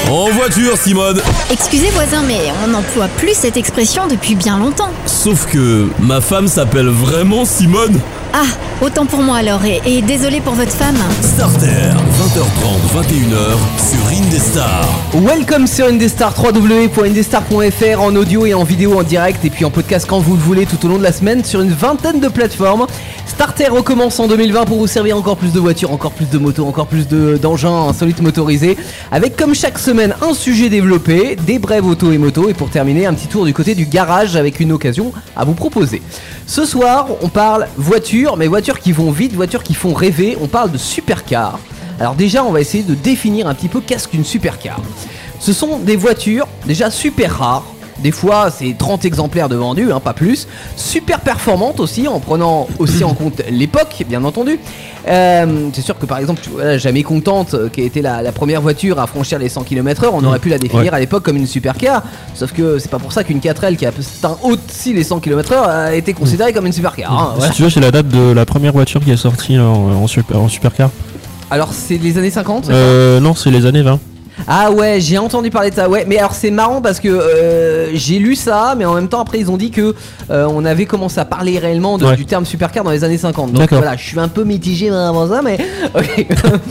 En voiture, Simone. Excusez voisin, mais on n'emploie plus cette expression depuis bien longtemps. Sauf que ma femme s'appelle vraiment Simone. Ah, autant pour moi alors, et désolé pour votre femme. Starter, 20h30, 21h sur Indestar. Welcome sur Indestar, www.indestar.fr, en audio et en vidéo en direct, et puis en podcast quand vous le voulez tout au long de la semaine sur une vingtaine de plateformes. Starter recommence en 2020 pour vous servir encore plus de voitures, encore plus de motos, encore plus d'engins insolites motorisés, avec comme chaque semaine un sujet développé, des brèves auto et moto, et pour terminer un petit tour du côté du garage avec une occasion à vous proposer. Ce soir on parle voitures, mais voitures qui vont vite, voitures qui font rêver, on parle de supercars. Alors déjà on va essayer de définir un petit peu qu'est-ce qu'une supercar. Ce sont des voitures déjà super rares. Des fois c'est 30 exemplaires de vendus, pas plus. Super performantes aussi, en prenant aussi en compte l'époque, bien entendu. C'est sûr que par exemple, Jamais Contente, qui a été la première voiture à franchir les 100 km/h, on aurait pu la définir à l'époque comme une supercar. Sauf que c'est pas pour ça qu'une 4L qui a atteint aussi les 100 km/h a été considérée comme une supercar. Voilà. Si tu veux, c'est la date de la première voiture qui est sortie en supercar. Alors c'est les années 50 Non, c'est les années 20. Ah ouais, j'ai entendu parler de ça, ouais. Mais alors c'est marrant parce que j'ai lu ça, mais en même temps après ils ont dit que on avait commencé à parler réellement du terme supercar dans les années 50. Donc voilà, je suis un peu mitigé avant ça, mais ok.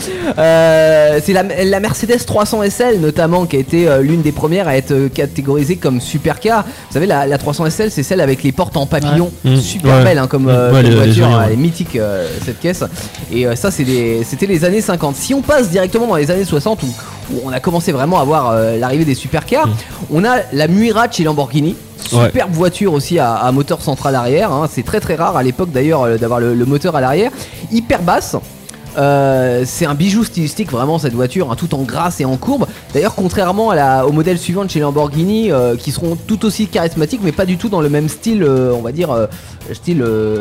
C'est la Mercedes 300 SL notamment qui a été l'une des premières à être catégorisée comme supercar. Vous savez, la 300 SL, c'est celle avec les portes en papillon, super belle comme voiture, elle est mythique cette caisse. Et ça c'était les années 50. Si on passe directement dans les années 60 où on a commencé vraiment à voir l'arrivée des supercars, on a la Miura chez Lamborghini. Superbe voiture aussi à moteur central arrière, c'est très très rare à l'époque d'ailleurs d'avoir le moteur à l'arrière, hyper basse. C'est un bijou stylistique vraiment cette voiture, tout en grâce et en courbe. D'ailleurs contrairement au modèle suivant de chez Lamborghini qui seront tout aussi charismatiques mais pas du tout dans le même style, on va dire style,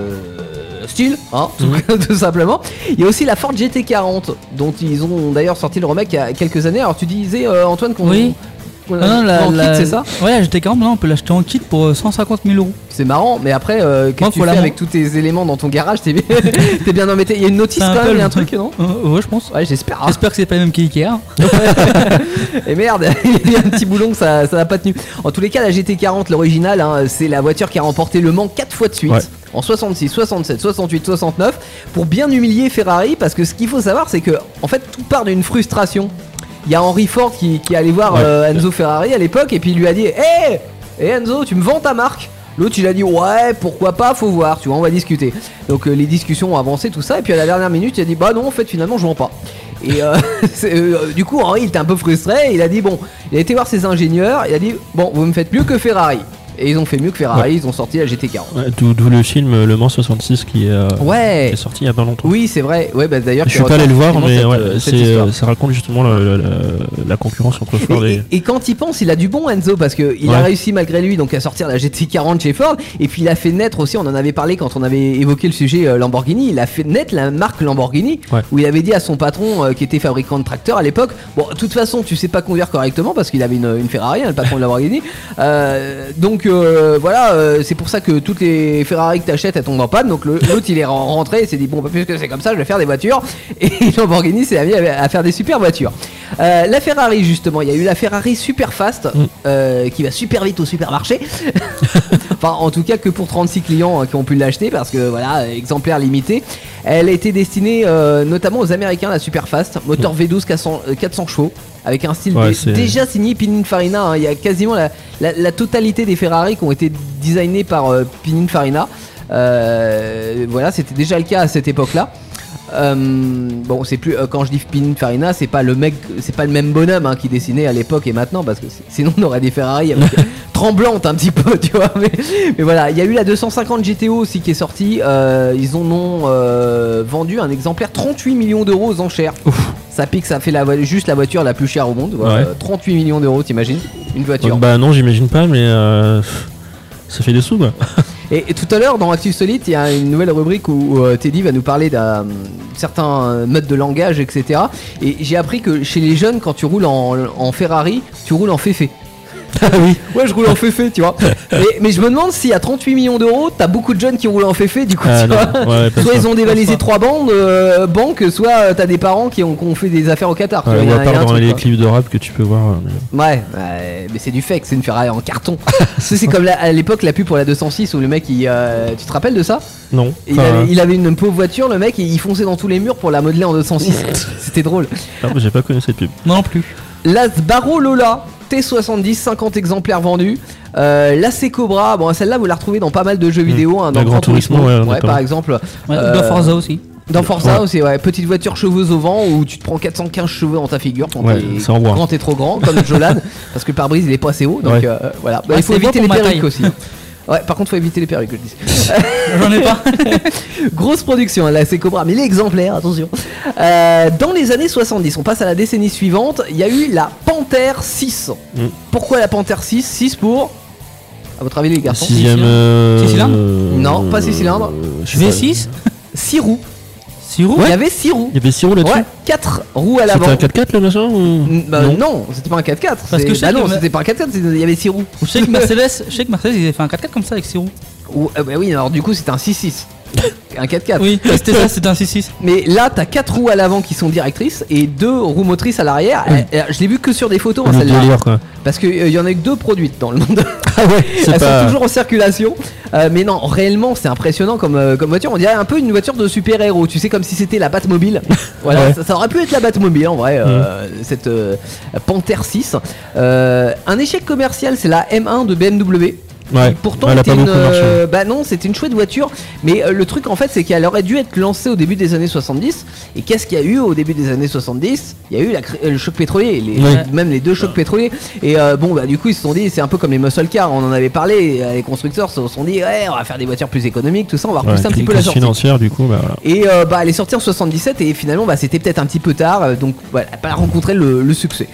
tout simplement. Il y a aussi la Ford GT40 dont ils ont d'ailleurs sorti le remake il y a quelques années. Alors tu disais Antoine qu'on oui. En kit, c'est ça ? Ouais, la GT40, on peut l'acheter en kit pour 150 000 €. C'est marrant, mais après, qu'est-ce que tu fais avec tous tes éléments dans ton garage ? T'es bien embêté. Il y a une notice quand même, il y a un truc, non ? Ouais, je pense. Ouais, j'espère. J'espère que c'est pas le même qu'Ikea. Et merde, il y a un petit boulon, ça n'a pas tenu. En tous les cas, la GT40, l'original, c'est la voiture qui a remporté Le Mans 4 fois de suite. Ouais. En 66, 67, 68, 69, pour bien humilier Ferrari, parce que ce qu'il faut savoir, c'est que en fait, tout part d'une frustration. Il y a Henry Ford qui allait voir Enzo Ferrari à l'époque et puis il lui a dit hey Enzo, tu me vends ta marque ? L'autre il a dit ouais, pourquoi pas, faut voir, tu vois, on va discuter. Donc les discussions ont avancé, tout ça, et puis à la dernière minute il a dit bah non, en fait finalement je vends pas. Et du coup Henry il était un peu frustré, il a dit bon, il a été voir ses ingénieurs, il a dit bon, vous me faites mieux que Ferrari. Et ils ont fait mieux que Ferrari, ils ont sorti la GT40. D'où le film Le Mans 66 qui est sorti il y a pas longtemps. Oui, c'est vrai. Ouais, bah d'ailleurs. Je suis pas allé le voir, mais ça raconte justement la concurrence entre Ford et quand il pense, il a du bon Enzo parce que il a réussi malgré lui donc à sortir la GT40 chez Ford. Et puis il a fait naître aussi, on en avait parlé quand on avait évoqué le sujet Lamborghini. Il a fait naître la marque Lamborghini où il avait dit à son patron qui était fabricant de tracteurs à l'époque, bon, de toute façon, tu sais pas conduire correctement parce qu'il avait une Ferrari, le patron de Lamborghini. Donc voilà, c'est pour ça que toutes les Ferrari que t'achètes elles tombent en panne. Donc l'autre il est rentré et s'est dit bon bah, puisque c'est comme ça je vais faire des voitures. Et Lamborghini s'est mis à faire des super voitures. La Ferrari justement, il y a eu la Ferrari super fast qui va super vite au supermarché. Enfin en tout cas que pour 36 clients qui ont pu l'acheter parce que voilà, exemplaire limité. Elle a été destinée notamment aux Américains, la super fast, moteur V12 400 chevaux. Avec un style déjà signé Pininfarina, il y a quasiment la totalité des Ferrari qui ont été designés par Pininfarina. Voilà, c'était déjà le cas à cette époque-là. Bon, c'est plus quand je dis Pininfarina, c'est pas le même bonhomme qui dessinait à l'époque et maintenant, parce que sinon on aurait des Ferrari avec tremblantes un petit peu, tu vois. Mais voilà, il y a eu la 250 GTO aussi qui est sortie. Ils en ont vendu un exemplaire 38 millions € aux enchères. Ouf. Ça pique, ça fait juste la voiture la plus chère au monde. Voilà, 38 millions €, t'imagines ? Une voiture. Bah non, j'imagine pas, mais ça fait des sous quoi. Et tout à l'heure dans Actu Solide, il y a une nouvelle rubrique où Teddy va nous parler d'un certains modes de langage, etc. Et j'ai appris que chez les jeunes, quand tu roules en Ferrari, tu roules en féfé. Oui. Ouais, je roule en féfé, tu vois. Mais je me demande si à 38 millions d'euros, t'as beaucoup de jeunes qui roulent en féfé, du coup, tu vois. Soit ils ont dévalisé 3 banques, soit t'as des parents qui ont fait des affaires au Qatar. On va pas dans les clips de rap que tu peux voir. Ouais, mais c'est du fake, c'est une Ferrari en carton. C'est comme à l'époque la pub pour la 206 où le mec, tu te rappelles de ça? Non. Il avait une pauvre voiture, le mec, il fonçait dans tous les murs pour la modeler en 206. C'était drôle. J'ai pas connu cette pub. Non plus. La Sbarro Lola T70, 50 exemplaires vendus. La C-Cobra, bon celle-là vous la retrouvez dans pas mal de jeux vidéo, dans Gran Turismo, ouais, par exemple. Dans Forza aussi. Dans Forza aussi, ouais. Petite voiture cheveux au vent où tu te prends 415 cheveux dans ta figure quand t'es trop grand, comme Jolan, parce que le pare-brise il est pas assez haut, donc voilà. Il faut éviter les perruques aussi. Ouais, par contre, faut éviter les perruques, je dis. J'en ai pas. Grosse production, là, c'est Cobra, mais l'exemplaire, attention. Dans les années 70, on passe à la décennie suivante, il y a eu la Panther 6. Pourquoi la Panther 6? 6 pour. À votre avis, les garçons? 6 cylindres? Non, pas 6 cylindres. V6 6 roues. 6 roues? Il y avait 6 roues. Il y avait 6 roues là-dessus? Ouais, 4 roues à l'avant. C'était un 4x4 le machin ou... Non, c'était pas un 4x4. Parce que c'était pas un 4x4, il y avait 6 roues. Je sais que Mercedes, ils avaient fait un 4x4 comme ça avec 6 roues. Bah oui, alors du coup, c'était un 6-6. Un 4x4. Oui, c'était ça, c'était un 6-6. Mais là, t'as 4 roues à l'avant qui sont directrices et 2 roues motrices à l'arrière. Je l'ai vu que sur des photos, celle-là. Parce qu'il y en a que 2 produites dans le monde. Ah ouais, elles sont toujours en circulation. Mais non, réellement, c'est impressionnant comme voiture. On dirait un peu une voiture de super-héros. Tu sais, comme si c'était la Batmobile. Voilà, ça aurait pu être la Batmobile en vrai, cette Panther 6. Un échec commercial, c'est la M1 de BMW. Ouais, pourtant elle a pas beaucoup marché. bah non, c'était une chouette voiture, mais le truc en fait c'est qu'elle aurait dû être lancée au début des années 70. Et qu'est-ce qu'il y a eu au début des années 70? Il y a eu le choc pétrolier, même les 2 chocs pétroliers. Et bon bah du coup ils se sont dit, c'est un peu comme les muscle cars, on en avait parlé, les constructeurs se sont dit ouais, on va faire des voitures plus économiques, tout ça, on va repousser un petit peu la sortie financière du coup. Bah, voilà. Et bah elle est sortie en 77 et finalement bah c'était peut-être un petit peu tard, donc voilà, elle n'a pas rencontré le succès.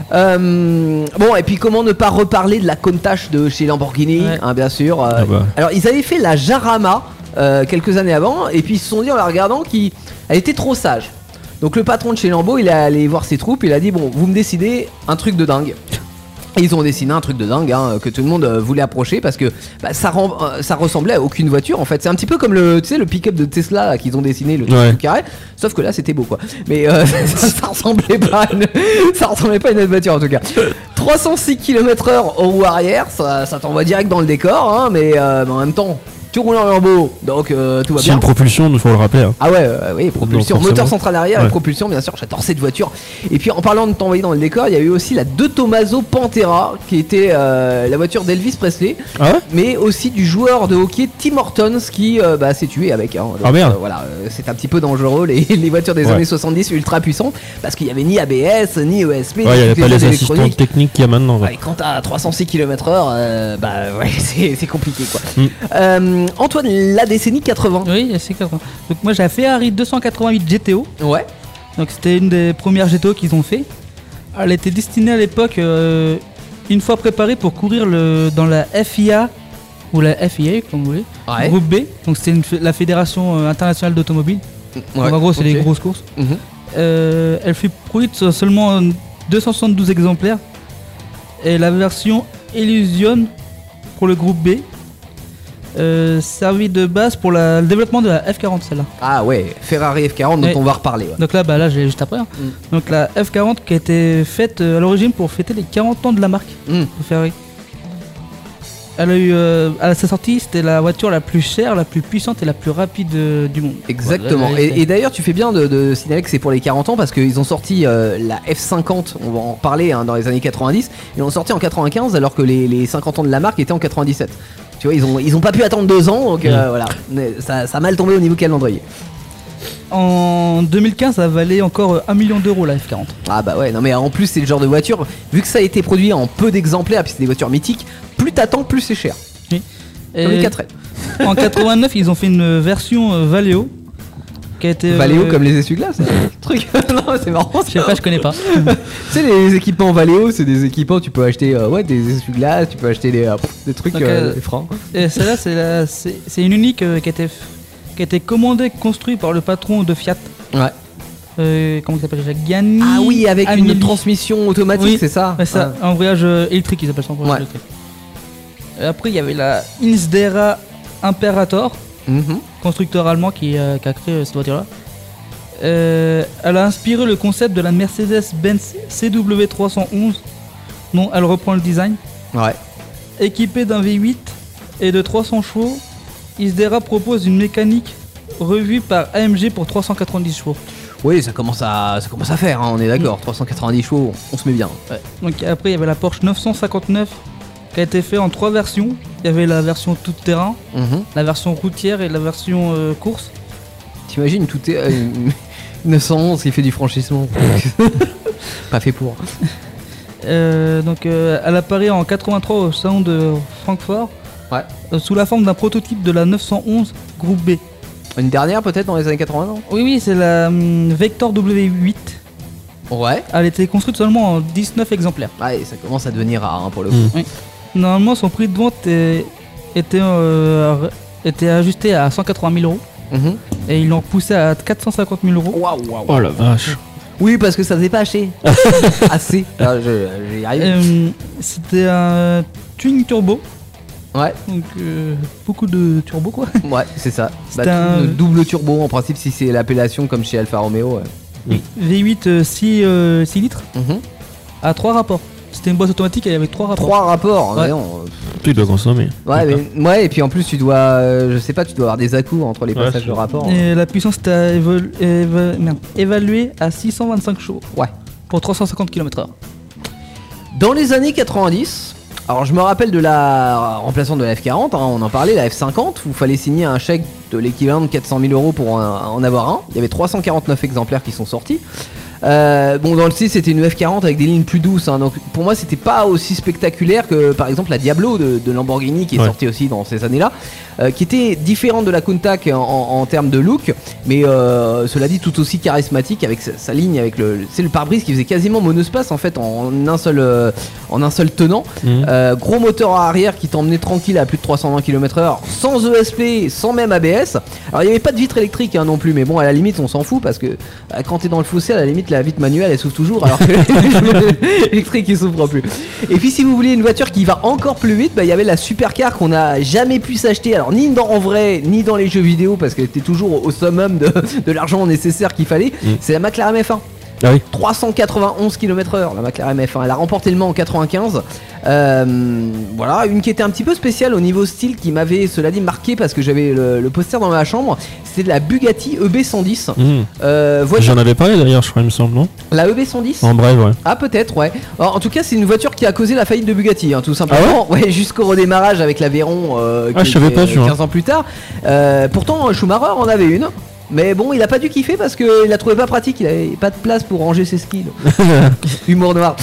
Bon, et puis comment ne pas reparler de la Countach de chez Lamborghini, hein, bien sûr. Alors ils avaient fait la Jarama quelques années avant, et puis ils se sont dit en la regardant qu'elle était trop sage. Donc le patron de chez Lambo, il est allé voir ses troupes, il a dit bon, vous me décidez un truc de dingue. Et ils ont dessiné un truc de dingue que tout le monde voulait approcher parce que bah, ça ressemblait à aucune voiture en fait. C'est un petit peu comme le pick-up de Tesla là, qu'ils ont dessiné, le truc carré. Sauf que là c'était beau quoi. Mais ça ressemblait pas à une autre voiture en tout cas. 306 km/h au roue arrière, ça t'envoie direct dans le décor, mais en même temps tu roules en Lambo, donc tout va bien. C'est une propulsion, il faut le rappeler. Ah ouais, oui, propulsion, moteur central arrière et propulsion, bien sûr. J'adore cette voiture. Et puis en parlant de t'envoyer dans le décor, il y a eu aussi la De Tomaso Pantera, qui était la voiture d'Elvis Presley, mais aussi du joueur de hockey Tim Hortons qui s'est tué avec. Donc, merde. Voilà, c'est un petit peu dangereux les voitures des années 70 ultra puissantes parce qu'il n'y avait ni ABS ni ESP. Il n'y avait pas les assistants techniques qu'il y a maintenant. Et quand t'as 306 km/h, c'est compliqué quoi. Antoine, la décennie 80. Oui, c'est 80. Donc moi j'ai la Ferrari 288 GTO. Ouais. Donc c'était une des premières GTO qu'ils ont fait. Elle était destinée à l'époque, une fois préparée pour courir dans la FIA ou la FIA comme vous voulez, groupe B. Donc c'était la Fédération internationale d'automobile. Donc en gros c'est les grosses courses. Elle fut produite seulement 272 exemplaires. Et la version Illusion pour le groupe B. Servi de base pour le développement de la F40 celle-là. Ah ouais, Ferrari F40 dont on va reparler. Ouais. Donc là j'ai juste après. Donc la F40 qui a été faite à l'origine pour fêter les 40 ans de la marque de Ferrari. Elle a eu à sa sortie, c'était la voiture la plus chère, la plus puissante et la plus rapide du monde. Exactement. Voilà, et d'ailleurs, tu fais bien de signaler que c'est pour les 40 ans parce qu'ils ont sorti la F50, on va en parler dans les années 90. Ils l'ont sorti en 95 alors que les 50 ans de la marque étaient en 97. Tu vois, ils ont pas pu attendre 2 ans, donc voilà, ça a mal tombé au niveau calendrier. En 2015, ça valait encore 1 million d'euros la F40. Ah bah ouais, non mais en plus c'est le genre de voiture, vu que ça a été produit en peu d'exemplaires, puis c'est des voitures mythiques, plus t'attends, plus c'est cher. Oui. Comme les 4L. En 89, ils ont fait une version Valeo. Qui a été, Valeo comme les essuie-glaces, truc. Non, c'est marrant. Je sais pas, je connais pas. Tu sais, les équipements Valeo, c'est des équipements, tu peux acheter des essuie-glaces, tu peux acheter des trucs, des freins. Et celle-là, c'est une unique qui a été commandée, construite par le patron de Fiat. Ouais. comment il s'appelle, Gianni. Ah oui, avec Agnelli. une transmission automatique, Oui, c'est ça. Ouais, ça, un voyage électrique, ils appellent ça, un voyage électrique. Après, il y avait la Insdera Imperator, constructeur allemand qui a créé cette voiture-là. Elle a inspiré le concept de la Mercedes-Benz CW311, dont elle reprend le design. Ouais. Équipée d'un V8 et de 300 chevaux, Isdera propose une mécanique revue par AMG pour 390 chevaux. Oui, ça commence à faire, hein, on est d'accord. 390 chevaux, on se met bien. Ouais. Donc après, il y avait la Porsche 959 qui a été fait en 3 versions. Il y avait la version tout-terrain, la version routière et la version course. T'imagines, tout est 911 qui fait du franchissement. Pas fait pour. Donc elle apparaît en 83 au salon de Francfort, sous la forme d'un prototype de la 911 groupe B. Une dernière peut-être dans les années 80, non ? Oui, c'est la Vector W8. Ouais. Elle était construite seulement en 19 exemplaires. Ouais, ça commence à devenir rare hein, pour le coup. Oui. Normalement, son prix de vente était ajusté à 180 000 €. Et ils l'ont repoussé à 450 000 €. Waouh. Oh la vache. Oui, parce que ça faisait pas assez. Assez. J'y arrive. C'était un tuning turbo. Ouais. Donc beaucoup de turbo quoi. Ouais, c'est ça. C'était un double turbo en principe si c'est l'appellation comme chez Alfa Romeo. Ouais. V8 6 litres à 3 rapports. C'était une boîte automatique et avec 3 rapports. 3 rapports, ouais. Tu dois consommer. Ouais, et puis en plus tu dois, je sais pas, tu dois avoir des à-coups entre les passages de rapports. Et la puissance était évaluée à 625 chevaux. Ouais. Pour 350 km/h. Dans les années 90, alors je me rappelle de la remplaçante de la F40, hein, on en parlait, la F50, où il fallait signer un chèque de l'équivalent de 400 000 € pour en avoir un. Il y avait 349 exemplaires qui sont sortis. Bon, dans le 6 c'était une F40 avec des lignes plus douces, hein, donc pour moi c'était pas aussi spectaculaire que par exemple la Diablo de Lamborghini qui est sortie aussi dans ces années là, qui était différente de la Countach en termes de look, mais cela dit tout aussi charismatique avec sa ligne, avec le pare-brise qui faisait quasiment monospace en fait en un seul tenant. Gros moteur à arrière qui t'emmenait tranquille à plus de 320 km/h sans ESP, sans même ABS. Alors il n'y avait pas de vitre électrique hein, non plus, mais bon à la limite on s'en fout parce que quand t'es dans le fossé à la limite la vitre manuelle elle s'ouvre toujours alors que l'électrique il s'ouvre plus. Et puis si vous voulez une voiture qui va encore plus vite, il y avait la supercar qu'on n'a jamais pu s'acheter, alors ni en vrai ni dans les jeux vidéo parce qu'elle était toujours au summum de l'argent nécessaire qu'il fallait. C'est la McLaren F1. Ah oui. 391 km/h la McLaren F1, elle a remporté le Mans en 95. Voilà, une qui était un petit peu spéciale au niveau style qui m'avait cela dit marqué parce que j'avais le poster dans ma chambre, c'était de la Bugatti EB110. J'en avais parlé d'ailleurs je crois il me semble, non ? La EB110 en bref, ouais. Ah peut-être, ouais. Alors, en tout cas c'est une voiture qui a causé la faillite de Bugatti hein, tout simplement. Ah ouais, jusqu'au redémarrage avec l'Aveyron je savais pas, 15 ans plus tard. Pourtant Schumacher en avait une. Mais bon, il a pas dû kiffer parce qu'il la trouvait pas pratique, il avait pas de place pour ranger ses skis. Humour noir.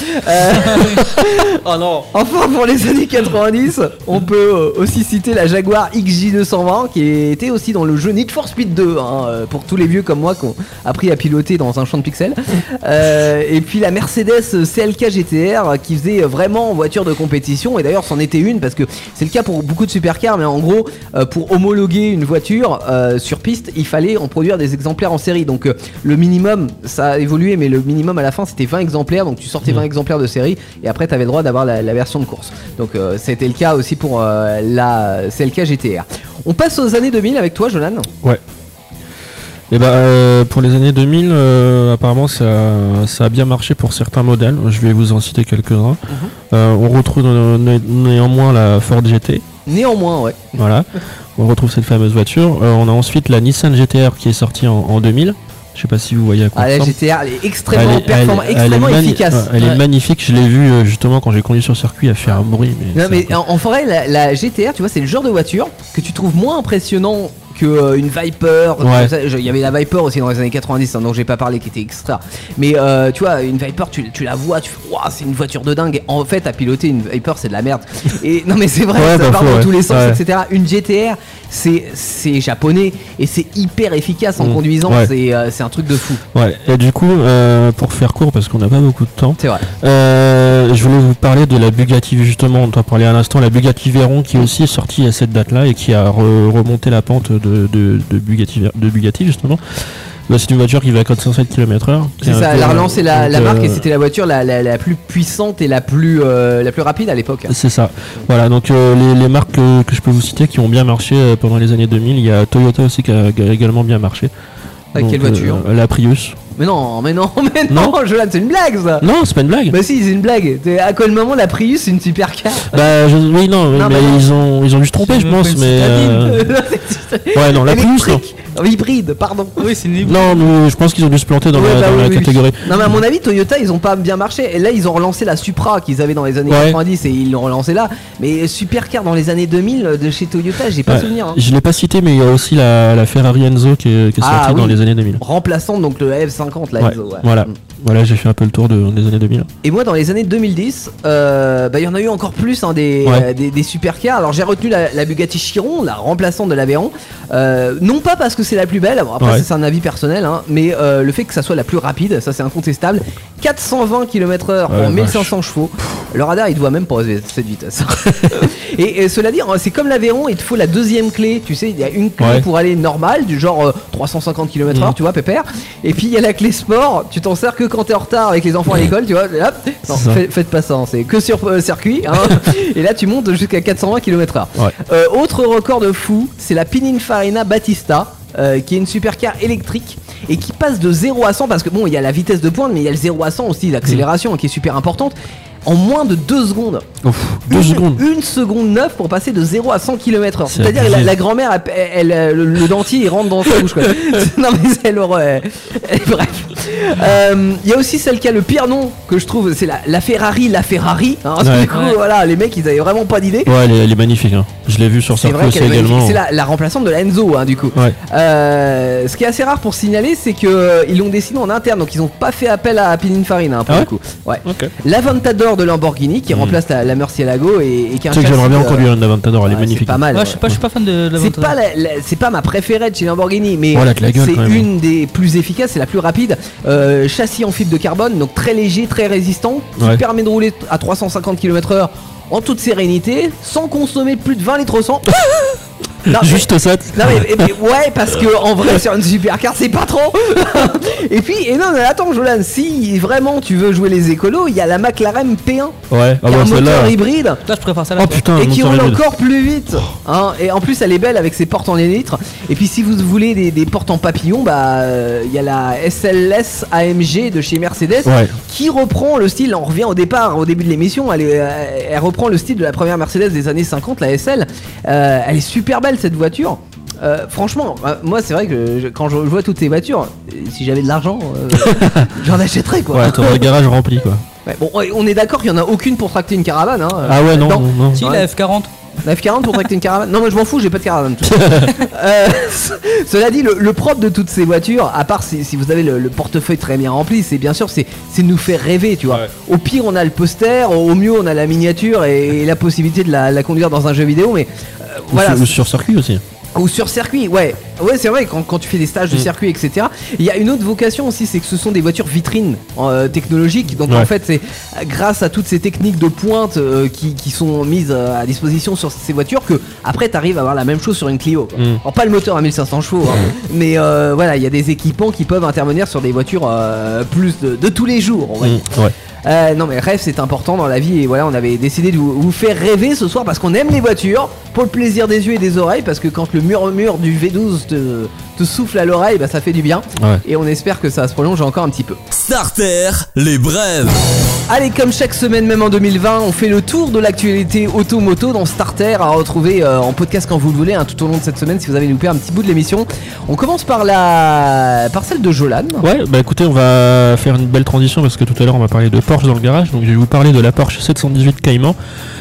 Oh non. Enfin, pour les années 90, on peut aussi citer la Jaguar XJ220 qui était aussi dans le jeu Need for Speed 2, hein, pour tous les vieux comme moi qui ont appris à piloter dans un champ de pixels. Et puis la Mercedes CLK GTR qui faisait vraiment voiture de compétition, et d'ailleurs c'en était une parce que c'est le cas pour beaucoup de supercars, mais en gros, pour homologuer une voiture sur piste, il fallait en produire des exemplaires en série. Donc le minimum, ça a évolué, mais le minimum à la fin c'était 20 exemplaires, donc tu sortais 20 exemplaires de série et après tu avais le droit d'avoir la version de course. Donc c'était le cas aussi pour la CLK GTR. On passe aux années 2000 avec toi, Jolan. Ouais. Et pour les années 2000, apparemment ça a bien marché pour certains modèles. Je vais vous en citer quelques-uns. On retrouve néanmoins la Ford GT. Néanmoins, ouais. Voilà. On retrouve cette fameuse voiture. On a ensuite la Nissan GTR qui est sortie en 2000. Je sais pas si vous voyez à quoi la GTR elle est extrêmement performante, extrêmement efficace. Elle est magnifique. Je l'ai vue justement quand j'ai conduit sur circuit. Elle fait un bruit. Mais en forêt, la GTR, tu vois, c'est le genre de voiture que tu trouves moins impressionnant que une Viper. Il y avait la Viper aussi dans les années 90 hein, dont j'ai pas parlé, qui était extra. Mais tu vois, une Viper, tu la vois, tu fais waouh, c'est une voiture de dingue. En fait, à piloter une Viper, c'est de la merde. Et non, mais c'est vrai, ça part dans tous les sens, etc. Une GTR, c'est japonais et c'est hyper efficace en conduisant. C'est un truc de fou. Ouais. Et du coup, pour faire court, parce qu'on n'a pas beaucoup de temps. C'est vrai. Je voulais vous parler de la Bugatti justement. On t'a parlé à l'instant, la Bugatti Veyron qui est aussi sortie à cette date-là et qui a remonté la pente de Bugatti justement. c'est une voiture qui va à 407 km/h. C'est ça, elle a relancé la marque et c'était la voiture la plus puissante et la plus rapide à l'époque. C'est ça. Voilà, donc les marques que je peux vous citer qui ont bien marché pendant les années 2000, il y a Toyota aussi qui a également bien marché. Avec quelle voiture? La Prius. Mais non, Jolan, c'est une blague ça. Non, c'est pas une blague. Bah si, c'est une blague. À quel moment la Prius c'est une supercar? Bah oui, non, mais ils ont dû se tromper, je pense, mais ouais, non, la Prius, non. Hybride, pardon. Oui, c'est une hybride. Non, mais je pense qu'ils ont dû se planter dans la catégorie. Non, mais à mon avis, Toyota, ils ont pas bien marché. Et là, ils ont relancé la Supra qu'ils avaient dans les années 90 et ils l'ont relancé là. Mais supercar dans les années 2000 de chez Toyota, j'ai pas souvenir. Hein. Je l'ai pas cité, mais il y a aussi la Ferrari Enzo qui est sortie dans les années 2000. Remplaçant donc le F50, la Enzo. Ouais. Voilà, j'ai fait un peu le tour des années 2000. Et moi, dans les années 2010, il y en a eu encore plus des supercars. Alors, j'ai retenu la Bugatti Chiron, la remplaçante de l'Aveyron. Non pas parce que c'est la plus belle, après c'est un avis personnel, hein, mais le fait que ça soit la plus rapide, ça c'est incontestable. 420 km/h pour 1500 chevaux. Le radar il te voit même pas cette vitesse. et cela dit, c'est comme l'Aveyron, il te faut la deuxième clé. Tu sais, il y a une clé pour aller normal, du genre 350 km/h, tu vois, pépère. Et puis il y a la clé sport, tu t'en sers que quand t'es en retard avec les enfants à l'école, tu vois. Et hop, non, faites pas ça, c'est que sur circuit. Hein. Et là tu montes jusqu'à 420 km/h. Autre record de fou, c'est la Pininfarina Battista. Qui est une supercar électrique et qui passe de 0 à 100 parce que bon, il y a la vitesse de pointe mais il y a le 0 à 100 aussi, l'accélération qui est super importante, en moins de 2 secondes. Une seconde 9 pour passer de 0 à 100 km/h. C'est-à-dire la grand-mère, le dentier il rentre dans sa bouche quoi. Non mais c'est l'horreur. Bref. Il y a aussi celle qui a le pire nom que je trouve, c'est la Ferrari, hein, du coup voilà, les mecs ils avaient vraiment pas d'idée. Ouais, elle est magnifique, hein. Je l'ai vu sur circuit aussi également. C'est la remplaçante de la Enzo, hein, du coup. Ce qui est assez rare pour signaler, c'est que ils l'ont décidé en interne, donc ils ont pas fait appel à Pininfarina, hein, pour le coup. L'Aventador de Lamborghini qui remplace la Murcielago et qui a un châssis. J'aimerais bien conduire une Aventador, elle est magnifique. C'est pas mal. Je suis pas fan de l'Aventador. C'est pas ma préférée de chez Lamborghini, mais c'est une des plus efficaces, c'est la plus rapide. Châssis en fibre de carbone, donc très léger, très résistant, qui permet de rouler à 350 km/h en toute sérénité, sans consommer plus de 20 litres au 100. Non, juste ça. Non mais ouais, parce que en vrai sur une supercar c'est pas trop. Et puis non mais attends Jolan, si vraiment tu veux jouer les écolos, il y a la McLaren P1 qui a un moteur hybride. Là je préfère ça là. Et qui roule encore plus vite. Hein, et en plus elle est belle avec ses portes en élytre. Et puis si vous voulez des portes en papillon, il y a la SLS AMG de chez Mercedes qui reprend le style. On revient au début de l'émission, elle reprend le style de la première Mercedes des années 50, la SL. Elle est super belle cette voiture. Franchement, moi c'est vrai que quand je vois toutes ces voitures, si j'avais de l'argent, j'en achèterais quoi. Ouais, t'aurais le garage rempli quoi. Ouais, bon, on est d'accord qu'il n'y en a aucune pour tracter une caravane. Hein. Ah ouais, non. Si, la F40. La F40 pour tracter une caravane. Non mais je m'en fous, j'ai pas de caravane. Cela dit, le propre de toutes ces voitures, à part si vous avez le portefeuille très bien rempli, c'est bien sûr c'est nous faire rêver, tu vois. Au pire on a le poster, au mieux on a la miniature et la possibilité de la conduire dans un jeu vidéo, mais voilà. Ou sur circuit aussi. Ou sur circuit, ouais c'est vrai, quand tu fais des stages de circuit, etc. Il y a une autre vocation aussi, c'est que ce sont des voitures vitrines technologiques. Donc en fait, c'est grâce à toutes ces techniques de pointe qui sont mises à disposition sur ces voitures que après t'arrives à avoir la même chose sur une Clio. Alors pas le moteur à 1500 chevaux, hein, mais voilà, il y a des équipements qui peuvent intervenir sur des voitures plus de tous les jours, on va dire. Non mais rêve c'est important dans la vie et voilà, on avait décidé de vous faire rêver ce soir parce qu'on aime les voitures pour le plaisir des yeux et des oreilles, parce que quand le murmure du V12 te souffle à l'oreille, ça fait du bien et on espère que ça se prolonge encore un petit peu. Starter, les brèves. Allez, comme chaque semaine, même en 2020, on fait le tour de l'actualité auto-moto dans Starter, à retrouver en podcast quand vous le voulez, tout au long de cette semaine si vous avez loupé un petit bout de l'émission. On commence par celle de Jolan. Ouais, écoutez, on va faire une belle transition parce que tout à l'heure on va parler de Porsche dans le garage, donc je vais vous parler de la Porsche 718 Cayman.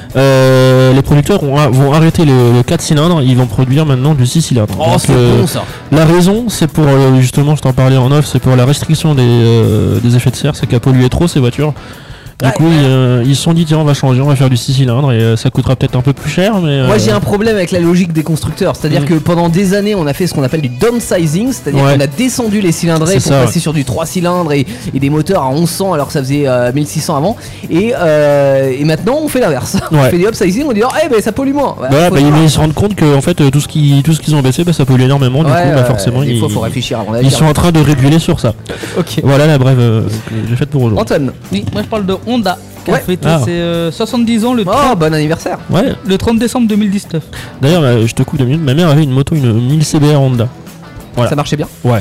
Les producteurs vont arrêter le 4 cylindres, ils vont produire maintenant du 6 cylindres. Oh, c'est bon ça. La raison, c'est pour, justement, je t'en parlais en off, c'est pour la restriction des effets de serre, c'est qu'à polluer trop ces voitures. Du coup, ils se sont dit tiens, on va changer, on va faire du 6 cylindres et ça coûtera peut-être un peu plus cher. Mais moi, j'ai un problème avec la logique des constructeurs, c'est-à-dire que pendant des années, on a fait ce qu'on appelle du downsizing, c'est-à-dire qu'on a descendu les cylindrées pour passer sur du 3 cylindres et des moteurs à 1100 alors que ça faisait 1600 avant. Et maintenant, on fait l'inverse. On fait du upsizing, on dit ça pollue moins. Ils se rendent compte que en fait tout ce qu'ils ont baissé, ça pollue énormément. Du coup, forcément, il faut réfléchir avant ils sont en train de réguler sur ça. Ok. Voilà la brève que j'ai faite pour aujourd'hui. Antoine. Oui, moi je parle de Honda qui a fêté ses 70 ans le 30... bon anniversaire. Le 30 décembre 2019. D'ailleurs, je te coupe 2 minutes, ma mère avait une moto, une 1000 CBR Honda. Voilà. Ça marchait bien. Ouais.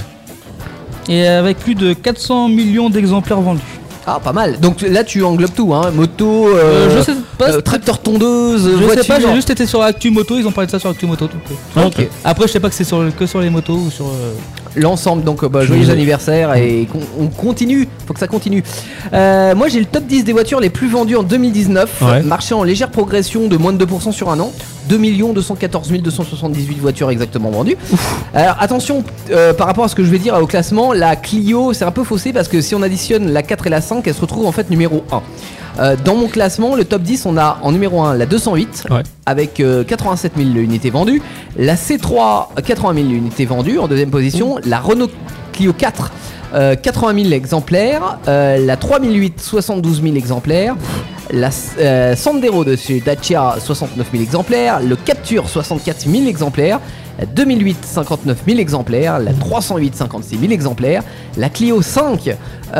Et avec plus de 400 millions d'exemplaires vendus. Ah, pas mal. Donc là, tu englobes tout, hein. Moto, je sais pas, tracteur tondeuse, je voiture. sais pas, j'ai juste été sur Actu Moto, ils ont parlé de ça sur Actu Moto. Ok. Après, je sais pas que c'est que sur les motos ou sur. L'ensemble, donc joyeux anniversaire et on continue, faut que ça continue. Moi j'ai le top 10 des voitures les plus vendues en 2019, marché en légère progression de moins de 2% sur un an, 2 214 278 voitures exactement vendues. Alors attention, par rapport à ce que je vais dire au classement, la Clio c'est un peu faussé parce que si on additionne la 4 et la 5, elle se retrouve en fait numéro 1. Dans mon classement, le top 10, on a en numéro 1 la 208 avec 87 000 unités vendues, la C3 80 000 unités vendues en deuxième position, la Renault Clio 4 80 000 exemplaires, la 3008 72 000 exemplaires, la Sandero de chez Dacia 69 000 exemplaires, le Captur 64 000 exemplaires, la 2008 59 000 exemplaires, la 308 56 000 exemplaires, la Clio 5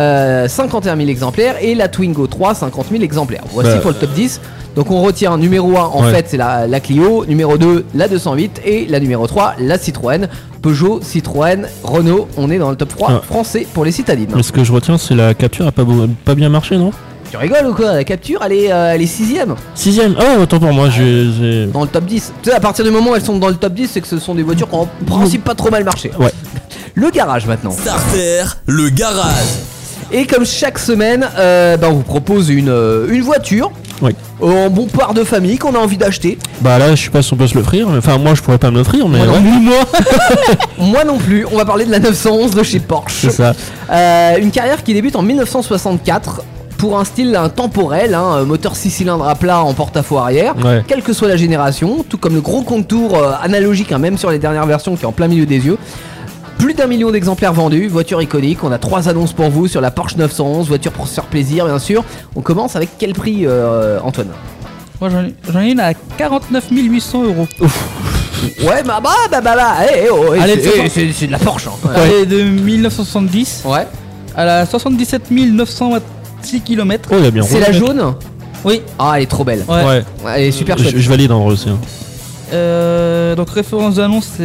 51 000 exemplaires et la Twingo 3 50 000 exemplaires. Voici pour le top 10. Donc on retient numéro 1 en fait c'est la Clio, numéro 2 la 208 et la numéro 3 la Citroën. Peugeot, Citroën, Renault, on est dans le top 3 français pour les citadines. Mais ce que je retiens c'est la Capture a pas bien marché, non? Tu rigoles ou quoi? La Capture elle est 6ème. 6ème? Oh autant pour moi, j'ai... Dans le top 10. Tu sais, à partir du moment où elles sont dans le top 10, c'est que ce sont des voitures qui ont en principe pas trop mal marché. Le garage maintenant. Starter, le garage. Et comme chaque semaine, on vous propose une voiture en bon part de famille qu'on a envie d'acheter. Bah là, je sais pas si on peut se l'offrir. Enfin, moi, je pourrais pas me l'offrir, mais moi non plus. On va parler de la 911 de chez Porsche. C'est ça. Une carrière qui débute en 1964. Pour un style intemporel, moteur 6 cylindres à plat en porte-à-faux arrière, quelle que soit la génération, tout comme le gros contour analogique, même sur les dernières versions qui est en plein milieu des yeux. Plus d'1 million d'exemplaires vendus, voiture iconique. On a 3 annonces pour vous sur la Porsche 911, voiture pour se faire plaisir bien sûr. On commence avec quel prix, Antoine? Moi j'en ai une à 49 800 euros. Ouais, allez, c'est de la Porsche. Elle est de 1970. Elle a 77 926 km. Oh, il y a bien. C'est la jaune? Oui. Ah, elle est trop belle. Elle est super chouette. Je valide en vrai aussi. Donc référence d'annonce c'est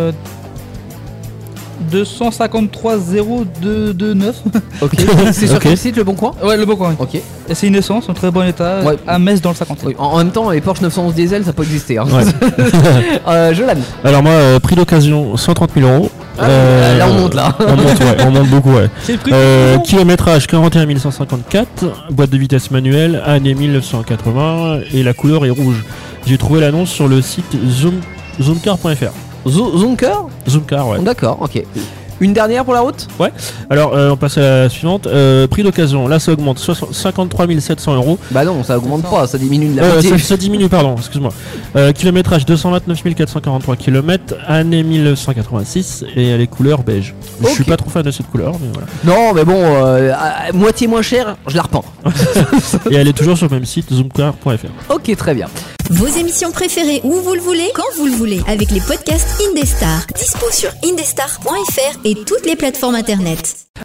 253 0229. Ok. C'est sur quel site, Le Bon Coin? Ouais, Le Bon Coin. Ok. Et c'est une essence en très bon état à Metz dans le 57. En même temps, les Porsche 911 diesel, ça peut exister. Jolan. Alors moi, prix d'occasion 130 000 euros. Là on monte là. On monte beaucoup. C'est le prix kilométrage 41 154, boîte de vitesse manuelle, année 1980 et la couleur est rouge. J'ai trouvé l'annonce sur le site zoomcar.fr. Zoomcar? Zoomcar, ouais. D'accord, ok. Une dernière pour la route? Ouais. Alors on passe à la suivante. Prix d'occasion, là ça augmente 53 700 euros. Bah non, ça augmente pas, ça diminue de la moitié. Ça diminue, pardon, excuse-moi. Kilométrage 229 443 km, année 1986 et les couleurs beige. Je suis pas trop fan de cette couleur, mais voilà. Non, mais bon, moitié moins cher, je la reprends. Et elle est toujours sur le même site, zoomcar.fr. Ok, très bien. Vos émissions préférées où vous le voulez, quand vous le voulez, avec les podcasts Indestar. Dispo sur indestar.fr et toutes les plateformes internet.